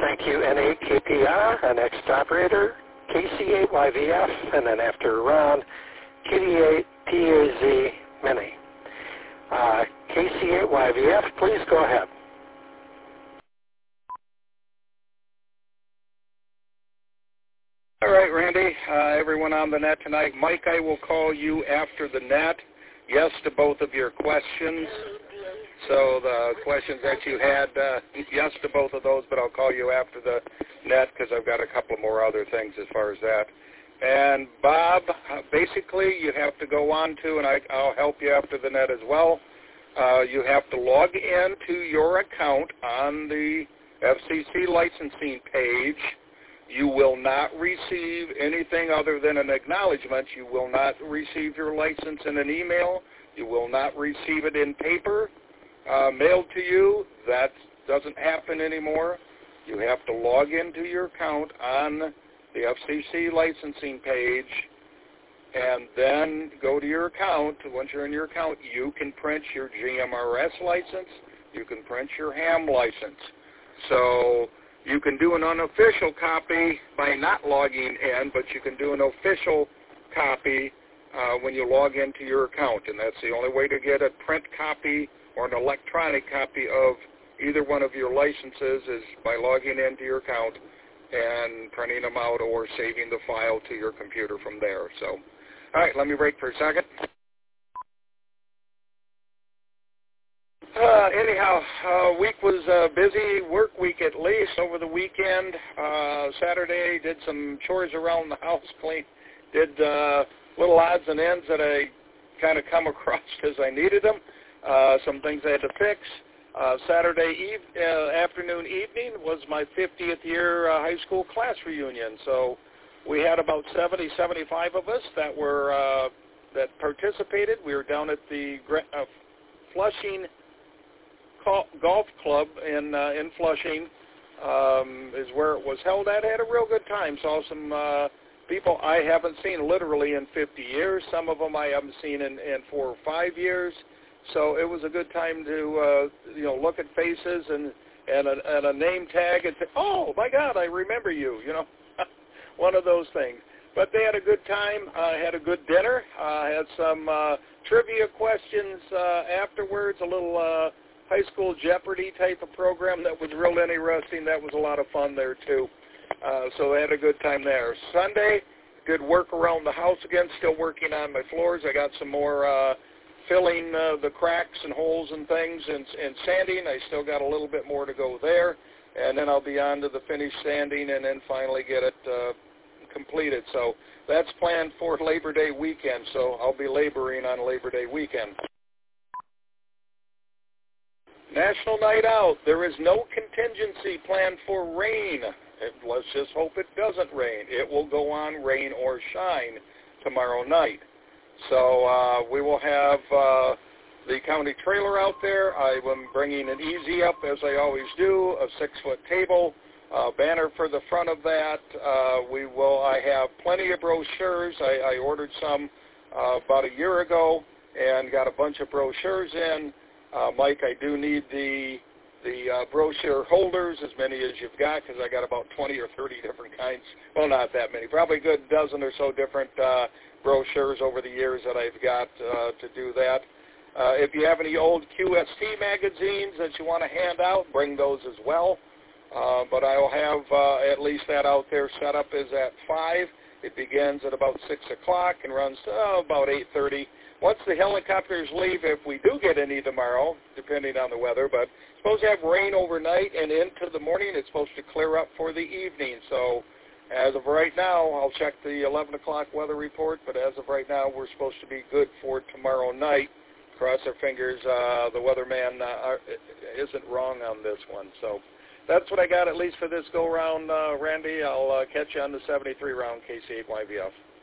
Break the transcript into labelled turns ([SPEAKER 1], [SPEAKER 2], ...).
[SPEAKER 1] Thank you, N8KPR, our next operator, KC8YVF, and then after Ron, KD8PAZ Mini. KC8YVF, please go ahead. All right, Randy, everyone on the net tonight. Mike, I will call you after the net. Yes to both of your questions. So the questions that you had, yes to both of those, but I'll call you after the net because I've got a couple more other things as far as that. And Bob, basically you have to go on to, and I'll help you after the net as well, you have to log in to your account on the FCC licensing page. You will not receive anything other than an acknowledgement. You will not receive your license in an email. You will not receive it in paper, mailed to you. That doesn't happen anymore. You have to log into your account on the FCC licensing page and then go to your account. Once you're in your account, you can print your GMRS license. You can print your ham license. So you can do an unofficial copy by not logging in, but you can do an official copy when you log into your account. And that's the only way to get a print copy or an electronic copy of either one of your licenses is by logging into your account and printing them out or saving the file to your computer from there. So, all right, let me break for a second. Anyhow, week was busy, work week at least over the weekend. Saturday, did some chores around the house, did little odds and ends that I kind of come across as I needed them. Some things I had to fix. Saturday afternoon, evening was my 50th year high school class reunion. So we had about 70, 75 of us that were that participated. We were down at the Flushing Golf Club in Flushing is where it was held at. I had a real good time. Saw some people I haven't seen literally in 50 years. Some of them I haven't seen in 4 or 5 years. So it was a good time to look at faces and a name tag and say, oh my God, I remember you. One of those things. But they had a good time. Had a good dinner. Had some trivia questions afterwards. A little high school Jeopardy type of program that was real interesting. That was a lot of fun there too. So I had a good time there. Sunday, good work around the house again. Still working on my floors. I got some more filling the cracks and holes and things and sanding. I still got a little bit more to go there. And then I'll be on to the finished sanding and then finally get it completed. So that's planned for Labor Day weekend. So I'll be laboring on Labor Day weekend. National Night Out. There is no contingency planned for rain. Let's just hope it doesn't rain. It will go on rain or shine tomorrow night. So we will have the county trailer out there. I am bringing an easy up, as I always do, a 6-foot table, banner for the front of that. I have plenty of brochures. I ordered some about a year ago and got a bunch of brochures in. Mike, I do need the brochure holders, as many as you've got, because I got about 20 or 30 different kinds. Well, not that many. Probably a good dozen or so different brochures over the years that I've got to do that. If you have any old QST magazines that you want to hand out, bring those as well. But I'll have at least that out there. Setup is at 5. It begins at about 6 o'clock and runs to about 8:30. Once the helicopters leave, if we do get any tomorrow, depending on the weather, but it's supposed to have rain overnight and into the morning. It's supposed to clear up for the evening. So as of right now, I'll check the 11 o'clock weather report, but as of right now, we're supposed to be good for tomorrow night. Cross our fingers, the weatherman isn't wrong on this one. So that's what I got, at least for this go-round, Randy. I'll catch you on the 73 round KC8YVF.